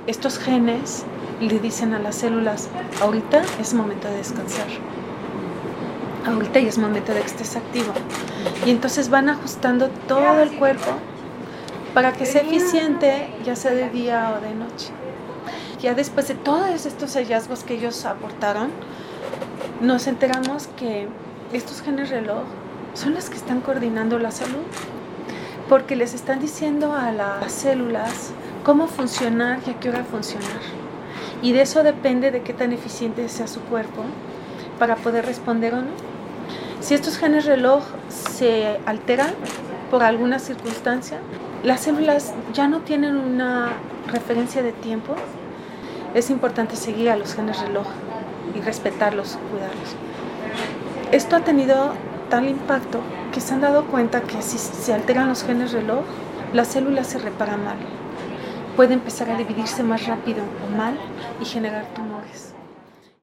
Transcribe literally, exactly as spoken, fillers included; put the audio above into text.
estos genes le dicen a las células, ahorita es momento de descansar, ahorita ya es momento de que estés activo. Y entonces van ajustando todo el cuerpo para que sea eficiente, ya sea de día o de noche. Ya después de todos estos hallazgos que ellos aportaron, nos enteramos que estos genes reloj son los que están coordinando la salud, porque les están diciendo a las células cómo funcionar y a qué hora funcionar. Y de eso depende de qué tan eficiente sea su cuerpo para poder responder o no. Si estos genes reloj se alteran por alguna circunstancia, las células ya no tienen una referencia de tiempo. Es importante seguir a los genes reloj y respetarlos, cuidarlos. Esto ha tenido tal impacto que se han dado cuenta que si se alteran los genes reloj, la célula se repara mal. Puede empezar a dividirse más rápido o mal y generar tumores.